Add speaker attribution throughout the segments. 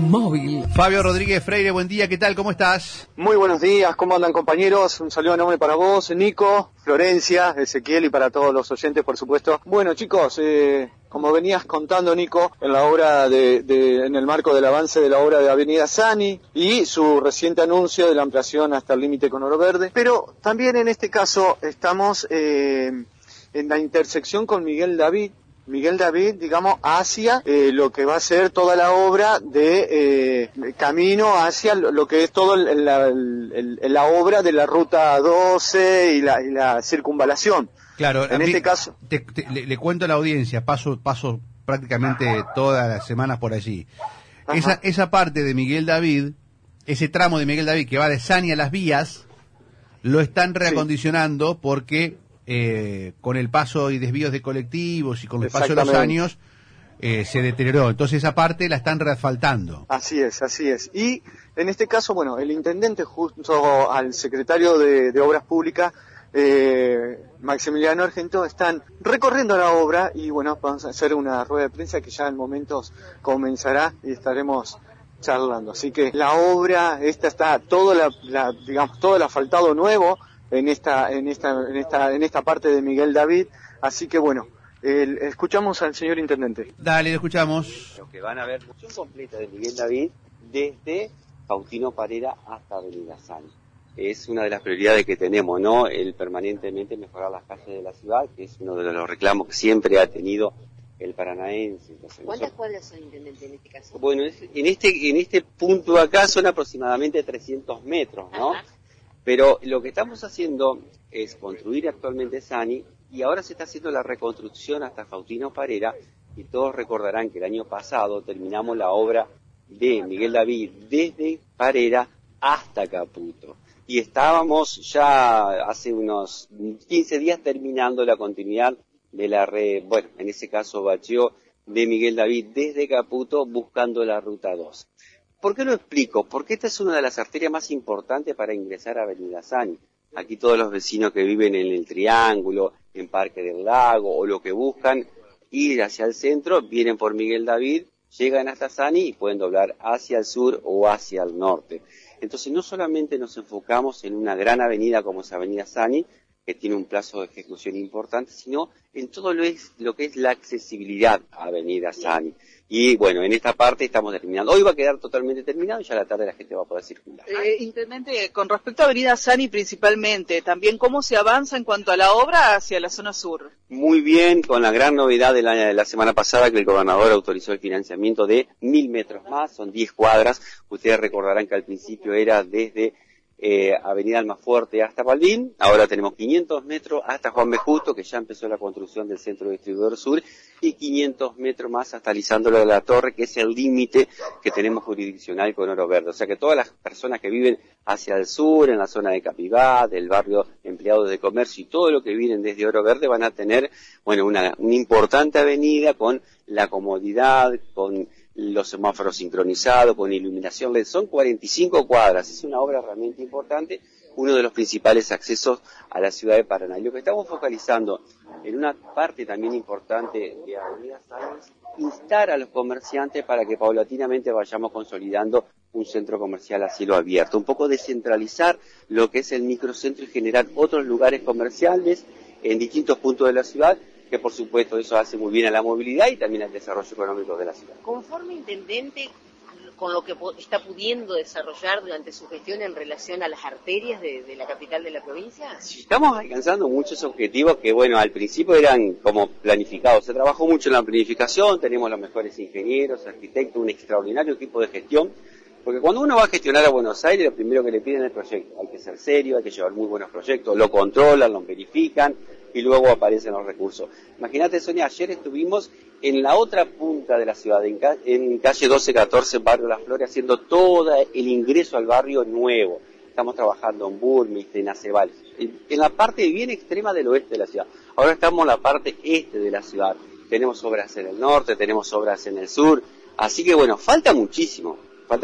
Speaker 1: móvil.
Speaker 2: Fabio Rodríguez Freire, buen día, ¿qué tal? ¿Cómo estás?
Speaker 3: Muy buenos días, ¿cómo andan, compañeros? Un saludo enorme para vos, Nico, Florencia, Ezequiel y para todos los oyentes, por supuesto. Bueno, chicos, como venías contando, Nico, en la obra en el marco del avance de la obra de Avenida Sani y su reciente anuncio de la ampliación hasta el límite con Oro Verde, pero también en este caso estamos en la intersección con Miguel David, digamos, hacia lo que va a ser toda la obra de camino hacia lo que es todo la obra de la Ruta 12 y la circunvalación.
Speaker 2: Claro,
Speaker 3: en este caso...
Speaker 2: Le cuento a la audiencia, paso prácticamente todas las semanas por allí. Esa parte de Miguel David, ese tramo de Miguel David que va de Sani a Las Vías, lo están reacondicionando porque... con el paso y desvíos de colectivos y con el paso de los años se deterioró, entonces esa parte la están reasfaltando.
Speaker 3: Así es, y en este caso, bueno, el intendente junto al secretario de Obras Públicas, Maximiliano Argento, están recorriendo la obra y bueno, vamos a hacer una rueda de prensa que ya en momentos comenzará y estaremos charlando, así que la obra, esta está todo todo el asfaltado nuevo en esta parte de Miguel David, así que bueno, escuchamos al señor intendente.
Speaker 2: Dale, lo escuchamos.
Speaker 4: Lo que van a ver, función completa de Miguel David desde Faustino Parera hasta Avenida Sani. Es una de las prioridades que tenemos, ¿no? El permanentemente mejorar las calles de la ciudad, que es uno de los reclamos que siempre ha tenido el paranaense. Entonces,
Speaker 5: ¿cuántas cuadras son, intendente, en este caso?
Speaker 4: Bueno, en este punto acá son aproximadamente 300 metros, ¿no? Ajá. Pero lo que estamos haciendo es construir actualmente Sani y ahora se está haciendo la reconstrucción hasta Faustino Parera y todos recordarán que el año pasado terminamos la obra de Miguel David desde Parera hasta Caputo. Y estábamos ya hace unos 15 días terminando la continuidad de la red, bueno, en ese caso bacheo de Miguel David desde Caputo buscando la Ruta 2. ¿Por qué lo explico? Porque esta es una de las arterias más importantes para ingresar a Avenida Sani. Aquí todos los vecinos que viven en el Triángulo, en Parque del Lago, o lo que buscan ir hacia el centro, vienen por Miguel David, llegan hasta Sani y pueden doblar hacia el sur o hacia el norte. Entonces no solamente nos enfocamos en una gran avenida como es Avenida Sani, que tiene un plazo de ejecución importante, sino en todo lo que es la accesibilidad a Avenida Sani. Y bueno, en esta parte estamos terminando. Hoy va a quedar totalmente terminado y ya a la tarde la gente va a poder circular.
Speaker 6: Intendente, con respecto a Avenida Sani principalmente, también cómo se avanza en cuanto a la obra hacia la zona sur.
Speaker 4: Muy bien, con la gran novedad de la semana pasada que el gobernador autorizó el financiamiento de 1000 metros más, son 10 cuadras. Ustedes recordarán que al principio era desde Avenida Almafuerte hasta Baldín, ahora tenemos 500 metros hasta Juan B. Justo, que ya empezó la construcción del centro distribuidor sur, y 500 metros más hasta Lisandro de la Torre, que es el límite que tenemos jurisdiccional con Oro Verde. O sea que todas las personas que viven hacia el sur, en la zona de Capibá, del barrio Empleados de Comercio y todo lo que vienen desde Oro Verde van a tener, bueno, una importante avenida con la comodidad, con los semáforos sincronizados, con iluminación LED. Son 45 cuadras, es una obra realmente importante, uno de los principales accesos a la ciudad de Paraná. Y lo que estamos focalizando en una parte también importante de Avenida Sani es instar a los comerciantes para que paulatinamente vayamos consolidando un centro comercial a cielo abierto, un poco descentralizar lo que es el microcentro y generar otros lugares comerciales en distintos puntos de la ciudad, que por supuesto eso hace muy bien a la movilidad y también al desarrollo económico de la ciudad.
Speaker 5: Conforme, intendente, con lo que está pudiendo desarrollar durante su gestión en relación a las arterias de la capital de la provincia?
Speaker 4: Estamos alcanzando muchos objetivos que, bueno, al principio eran como planificados. Se trabajó mucho en la planificación, tenemos los mejores ingenieros, arquitectos, un extraordinario equipo de gestión. Porque cuando uno va a gestionar a Buenos Aires, lo primero que le piden es el proyecto. Hay que ser serio, hay que llevar muy buenos proyectos, lo controlan, lo verifican y luego aparecen los recursos. Imagínate, Sonia, ayer estuvimos en la otra punta de la ciudad, en calle 1214, barrio Las Flores, haciendo todo el ingreso al barrio nuevo. Estamos trabajando en Bulnes, en Aceval, en la parte bien extrema del oeste de la ciudad. Ahora estamos en la parte este de la ciudad. Tenemos obras en el norte, tenemos obras en el sur. Así que bueno, falta muchísimo,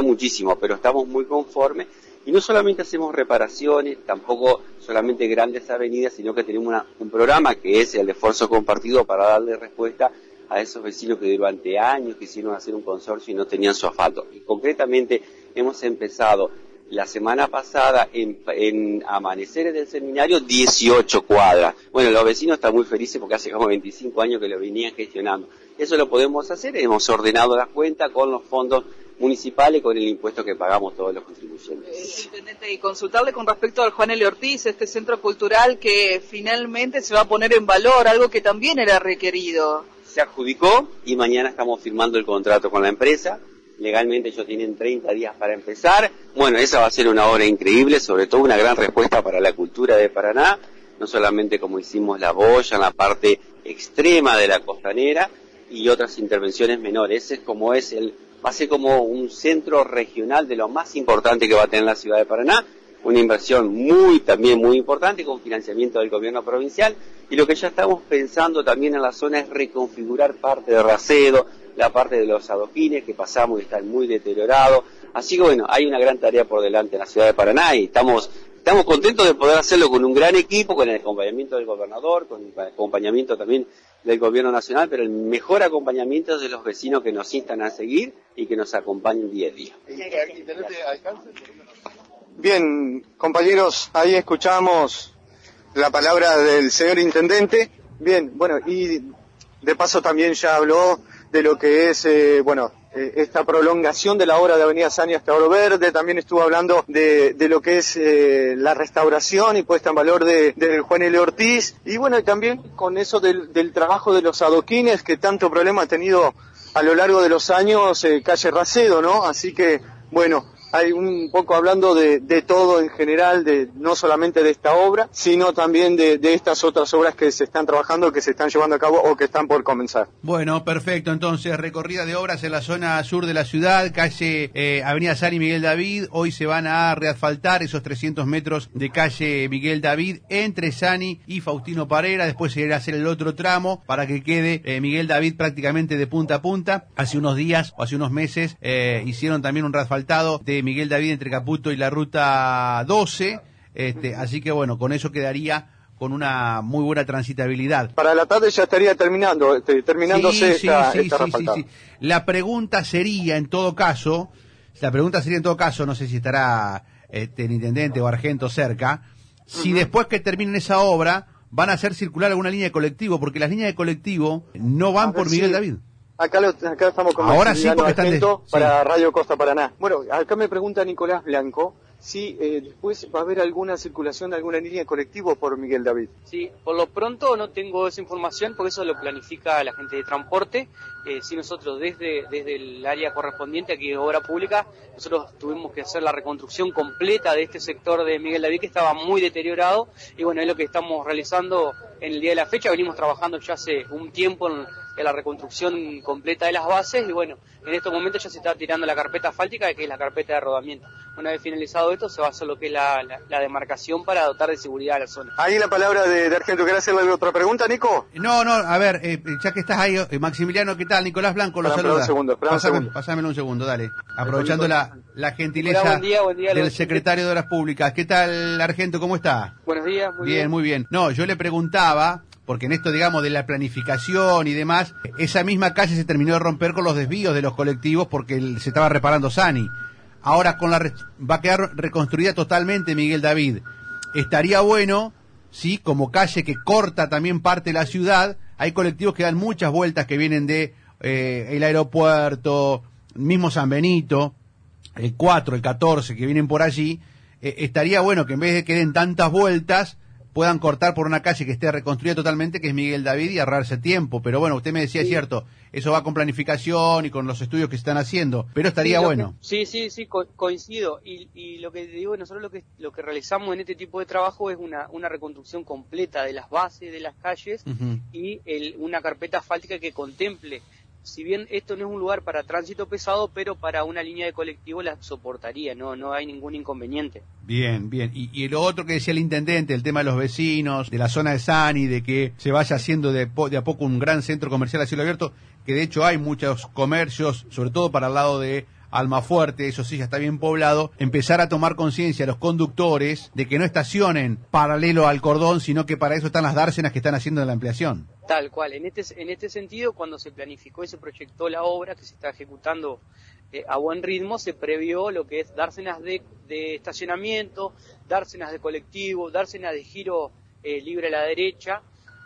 Speaker 4: pero estamos muy conformes. Y no solamente hacemos reparaciones, tampoco solamente grandes avenidas, sino que tenemos un programa que es el esfuerzo compartido para darle respuesta a esos vecinos que durante años quisieron hacer un consorcio y no tenían su asfalto. Y concretamente hemos empezado la semana pasada en Amaneceres del Seminario 18 cuadras. Bueno, los vecinos están muy felices porque hace como 25 años que lo venían gestionando. Eso lo podemos hacer, hemos ordenado las cuentas con los fondos municipales, con el impuesto que pagamos todos los contribuyentes.
Speaker 6: Intendente, y consultarle con respecto al Juan L. Ortiz, este centro cultural que finalmente se va a poner en valor, algo que también era requerido.
Speaker 4: Se adjudicó y mañana estamos firmando el contrato con la empresa. Legalmente ellos tienen 30 días para empezar. Bueno, esa va a ser una obra increíble, sobre todo una gran respuesta para la cultura de Paraná, no solamente como hicimos la boya en la parte extrema de la costanera y otras intervenciones menores. Ese es como va a ser como un centro regional de lo más importante que va a tener la ciudad de Paraná, una inversión también muy importante con financiamiento del gobierno provincial, y lo que ya estamos pensando también en la zona es reconfigurar parte de Racedo, la parte de los adoquines que pasamos y están muy deteriorados. Así que bueno, hay una gran tarea por delante en la ciudad de Paraná y estamos contentos de poder hacerlo con un gran equipo, con el acompañamiento del gobernador, con el acompañamiento también del gobierno nacional, pero el mejor acompañamiento es de los vecinos que nos instan a seguir y que nos acompañen día a día.
Speaker 3: Bien, compañeros, ahí escuchamos la palabra del señor intendente. Bien, bueno, y de paso también ya habló de lo que es, esta prolongación de la obra de Avenida Sani hasta Oro Verde. También estuvo hablando de lo que es la restauración y puesta en valor del Juan L. Ortiz. Y bueno, también con eso del trabajo de los adoquines, que tanto problema ha tenido a lo largo de los años calle Racedo, ¿no? Así que, bueno, hay un poco hablando de todo en general, no solamente de esta obra, sino también de estas otras obras que se están trabajando, que se están llevando a cabo o que están por comenzar.
Speaker 2: Bueno, perfecto. Entonces, recorrida de obras en la zona sur de la ciudad, calle Avenida Sani Miguel David. Hoy se van a reasfaltar esos 300 metros de calle Miguel David entre Sani y Faustino Parera. Después se irá a hacer el otro tramo para que quede Miguel David prácticamente de punta a punta. Hace unos días o hace unos meses hicieron también un reasfaltado de Miguel David entre Caputo y la ruta 12, así que bueno, con eso quedaría con una muy buena transitabilidad.
Speaker 3: Para la tarde ya estaría terminándose esta reasfaltada.
Speaker 2: Sí. La pregunta sería en todo caso, no sé si estará el intendente o Argento cerca, si después que terminen esa obra van a hacer circular alguna línea de colectivo, porque las líneas de colectivo no van por Miguel David.
Speaker 3: Acá estamos con
Speaker 2: ahora sí, porque están
Speaker 3: para Radio Costa Paraná. Bueno, acá me pregunta Nicolás Blanco si después va a haber alguna circulación de alguna línea de colectivo por Miguel David.
Speaker 1: Sí, por lo pronto no tengo esa información, porque eso lo planifica la gente de transporte. Sí, nosotros desde el área correspondiente aquí de Obra Pública, nosotros tuvimos que hacer la reconstrucción completa de este sector de Miguel David que estaba muy deteriorado, y bueno, es lo que estamos realizando en el día de la fecha. Venimos trabajando ya hace un tiempo en la reconstrucción completa de las bases, y bueno, en estos momentos ya se está tirando la carpeta asfáltica, que es la carpeta de rodamiento. Una vez finalizado esto, se va a hacer lo que es la demarcación para dotar de seguridad a la zona.
Speaker 3: Ahí la palabra de Argento. ¿Querés hacerle otra pregunta, Nico?
Speaker 2: No, a ver, ya que estás ahí, Maximiliano, ¿qué tal? Nicolás Blanco lo saluda. Pásamelo un segundo, dale. Aprovechando la gentileza
Speaker 1: buen día,
Speaker 2: del secretario de Obras Públicas. ¿Qué tal, Argento? ¿Cómo está?
Speaker 1: Buenos días,
Speaker 2: muy bien. No, yo le preguntaba, porque en esto, digamos, de la planificación y demás, esa misma calle se terminó de romper con los desvíos de los colectivos porque se estaba reparando Sani. Ahora va a quedar reconstruida totalmente Miguel David. Estaría bueno, sí, como calle que corta también parte de la ciudad, hay colectivos que dan muchas vueltas que vienen de el aeropuerto, mismo San Benito, el 4, el 14, que vienen por allí. Estaría bueno que en vez de que den tantas vueltas, puedan cortar por una calle que esté reconstruida totalmente, que es Miguel David, y ahorrarse tiempo. Pero bueno, usted me decía, es cierto, eso va con planificación y con los estudios que se están haciendo, pero estaría bueno.
Speaker 1: Sí, coincido. Y lo que digo, nosotros lo que realizamos en este tipo de trabajo es una reconstrucción completa de las bases de las calles y una carpeta asfáltica que contemple. Si bien esto no es un lugar para tránsito pesado, pero para una línea de colectivo la soportaría, no hay ningún inconveniente.
Speaker 2: Bien. Y lo otro que decía el intendente, el tema de los vecinos, de la zona de Sani, de que se vaya haciendo de a poco un gran centro comercial a cielo abierto, que de hecho hay muchos comercios, sobre todo para el lado de Almafuerte, eso sí ya está bien poblado, empezar a tomar conciencia a los conductores de que no estacionen paralelo al cordón, sino que para eso están las dársenas que están haciendo la ampliación.
Speaker 1: Tal cual, en este sentido, cuando se planificó y se proyectó la obra que se está ejecutando a buen ritmo, se previó lo que es dársenas de estacionamiento, dársenas de colectivo, dársenas de giro libre a la derecha,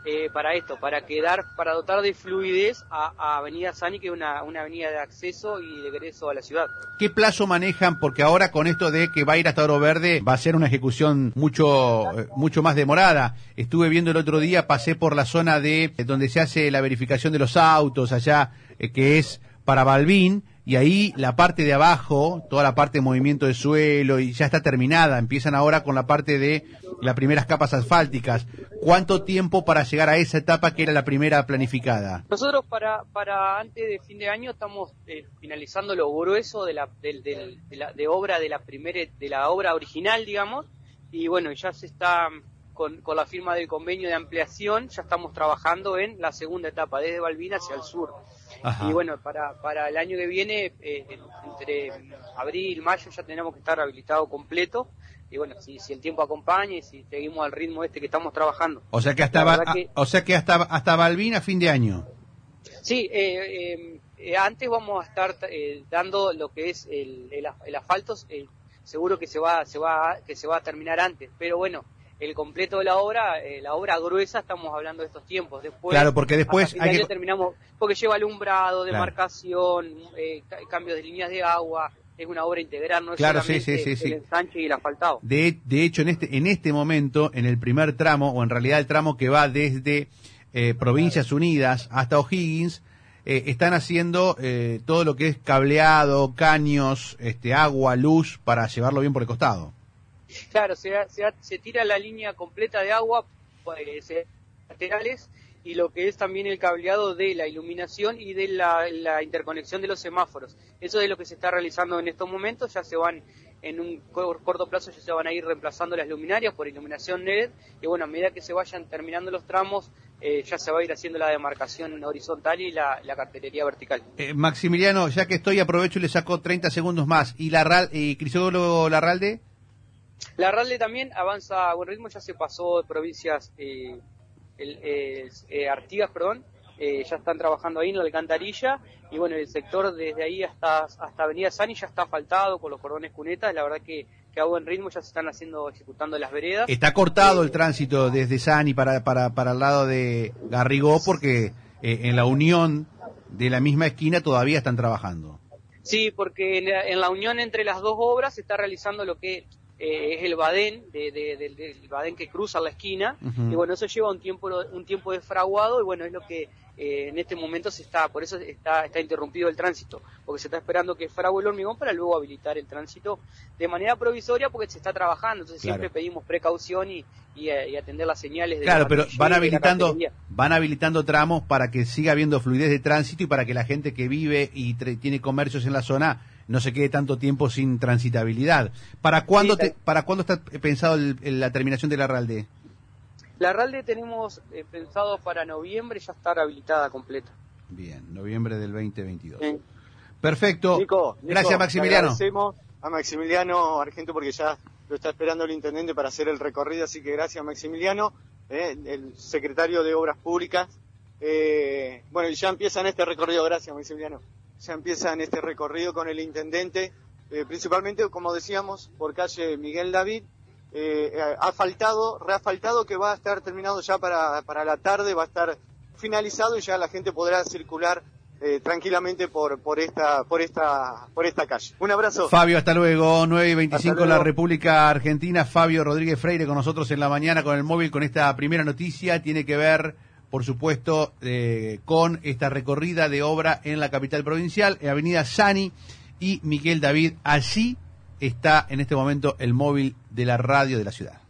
Speaker 1: para dotar de fluidez a Avenida Sani, que es una avenida de acceso y de egreso a la ciudad.
Speaker 2: ¿Qué plazo manejan? Porque ahora con esto de que va a ir hasta Oro Verde va a ser una ejecución mucho más demorada. Estuve viendo el otro día, pasé por la zona de donde se hace la verificación de los autos allá, que es para Balbín, y ahí la parte de abajo, toda la parte de movimiento de suelo, y ya está terminada. Empiezan ahora con la parte de las primeras capas asfálticas. ¿Cuánto tiempo para llegar a esa etapa que era la primera planificada?
Speaker 1: Nosotros para antes de fin de año estamos finalizando lo grueso de la obra original, digamos, y bueno, ya se está con la firma del convenio de ampliación, ya estamos trabajando en la segunda etapa, desde Balbín hacia el sur. Ajá. Y bueno, para el año que viene, entre abril y mayo, ya tenemos que estar habilitado completo. Y bueno, si el tiempo acompaña y si seguimos al ritmo que estamos trabajando.
Speaker 2: O sea que hasta Balbín a fin de año.
Speaker 1: Sí, antes vamos a estar dando lo que es el asfalto, seguro que se va a terminar antes, pero bueno, el completo de la obra gruesa, estamos hablando de estos tiempos. Después,
Speaker 2: claro, porque después
Speaker 1: terminamos, porque lleva alumbrado, demarcación, cambios de líneas de agua. Es una obra integral, no es solamente el ensanche y el asfaltado.
Speaker 2: De hecho, en este momento, en el primer tramo, o en realidad el tramo que va desde Provincias Unidas hasta O'Higgins, están haciendo todo lo que es cableado, caños, agua, luz, para llevarlo bien por el costado.
Speaker 1: Claro, se tira la línea completa de agua, laterales, y lo que es también el cableado de la iluminación y de la interconexión de los semáforos. Eso es lo que se está realizando en estos momentos. Ya se van, en un corto plazo, ya se van a ir reemplazando las luminarias por iluminación LED, y bueno, a medida que se vayan terminando los tramos, ya se va a ir haciendo la demarcación horizontal y la cartelería vertical.
Speaker 2: Maximiliano, ya que estoy, aprovecho y le saco 30 segundos más. ¿Y Cristóbalo Larralde?
Speaker 1: Larralde también avanza a buen ritmo, ya se pasó de provincias... Artigas, ya están trabajando ahí en la alcantarilla, y bueno, el sector desde ahí hasta Avenida Sani ya está asfaltado con los cordones cunetas. La verdad que a buen ritmo ya se están ejecutando las veredas.
Speaker 2: Está cortado el tránsito desde Sani para el lado de Garrigó, porque en la unión de la misma esquina todavía están trabajando.
Speaker 1: Sí, porque en la unión entre las dos obras se está realizando lo que es el badén, del badén que cruza la esquina, y bueno, eso lleva un tiempo de fraguado, y bueno, es lo que en este momento por eso está interrumpido el tránsito, porque se está esperando que frague el hormigón para luego habilitar el tránsito de manera provisoria, porque se está trabajando. Entonces siempre pedimos precaución y atender las señales.
Speaker 2: Claro, pero van habilitando tramos para que siga habiendo fluidez de tránsito y para que la gente que vive y tiene comercios en la zona no se quede tanto tiempo sin transitabilidad. ¿Para cuándo está pensado la terminación de Larralde?
Speaker 1: Larralde tenemos pensado para noviembre ya estar habilitada completa.
Speaker 2: Bien, noviembre del 2022. Sí. Perfecto.
Speaker 3: Nico,
Speaker 2: gracias, Maximiliano.
Speaker 3: Agradecemos a Maximiliano Argento, porque ya lo está esperando el intendente para hacer el recorrido, así que gracias, Maximiliano, el secretario de Obras Públicas. Bueno, y ya empiezan este recorrido, gracias, Maximiliano. Ya empiezan este recorrido con el intendente, principalmente, como decíamos, por calle Miguel David, reasfaltado, que va a estar terminado ya para la tarde, va a estar finalizado y ya la gente podrá circular tranquilamente por esta calle. Un abrazo.
Speaker 2: Fabio, hasta luego. 9:25 la República Argentina. Fabio Rodríguez Freire con nosotros en la mañana con el móvil con esta primera noticia. Tiene que ver, por supuesto, con esta recorrida de obra en la capital provincial, en Avenida Sani y Miguel David. Allí está en este momento el móvil de la radio de la ciudad.